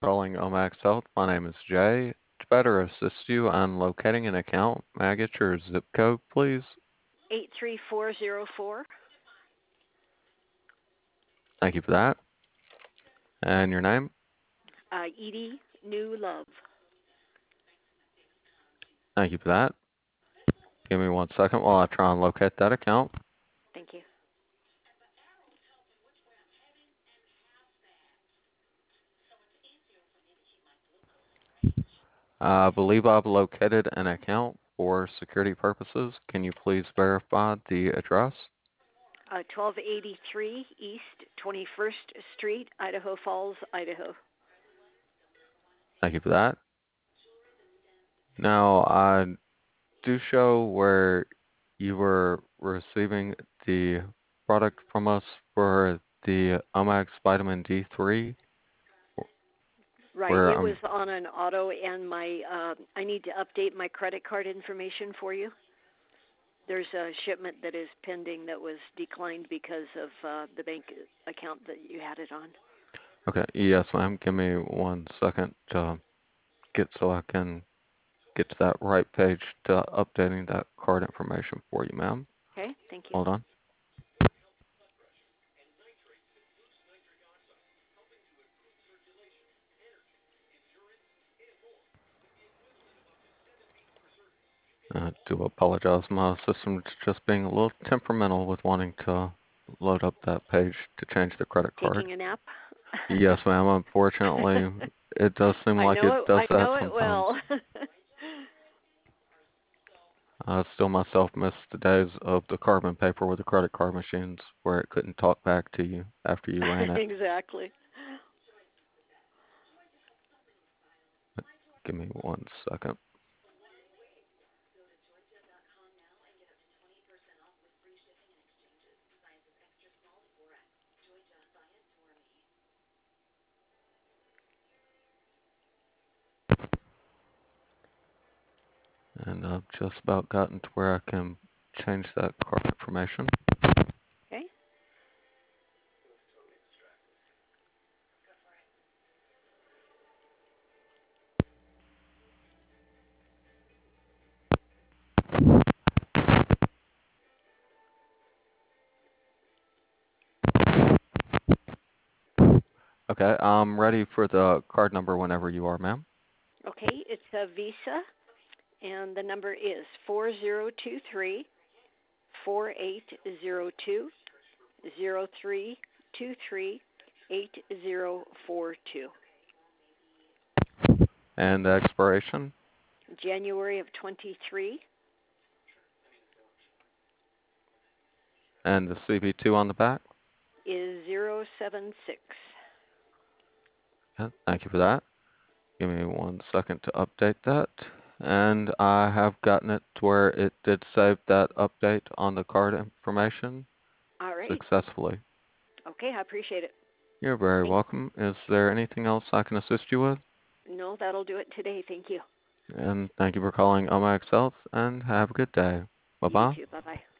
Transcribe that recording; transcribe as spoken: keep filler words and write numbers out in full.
Calling Omax Health. My name is Jay. To better assist you on locating an account, may I get your zip code, please? eight three four zero four. Thank you for that. And your name? Uh, Edie New Love. Thank you for that. Give me one second while I try and locate that account. Thank you. I believe I've located an account for security purposes. Can you please verify the address? Uh, twelve eighty-three East twenty-first Street, Idaho Falls, Idaho. Thank you for that. Now, I do show where you were receiving the product from us for the Omax Vitamin D three, Right. where It I'm was on an auto, and my uh, I need to update my credit card information for you. There's a shipment that is pending that was declined because of uh, the bank account that you had it on. okay. Yes, ma'am. Give me one second to get so I can get to that right page to updating that card information for you, ma'am. Okay. Thank you. Hold on. I do apologize. My system's just being a little temperamental with wanting to load up that page to change the credit card. Taking a nap. Yes, ma'am. Unfortunately, it does seem I like it know it. does I that know it sometimes. will. I still myself miss the days of the carbon paper with the credit card machines where it couldn't talk back to you after you ran it. Exactly. Give me one second. And I've just about gotten to where I can change that card information. Okay. Okay, I'm ready for the card number whenever you are, ma'am. Okay. It's a Visa, and the number is four zero two three four eight zero two zero three two three eight zero four two. And the expiration January of twenty-three. and the C V two on the back. Is zero seven six. Yeah, thank you for that. Give me one second to update that. And I have gotten it to where it did save that update on the card information All right. successfully. Okay, I appreciate it. You're very Thanks. welcome. Is there anything else I can assist you with? No, that'll do it today. Thank you. And thank you for calling Omax Health, and have a good day. You Bye-bye. too. Bye bye.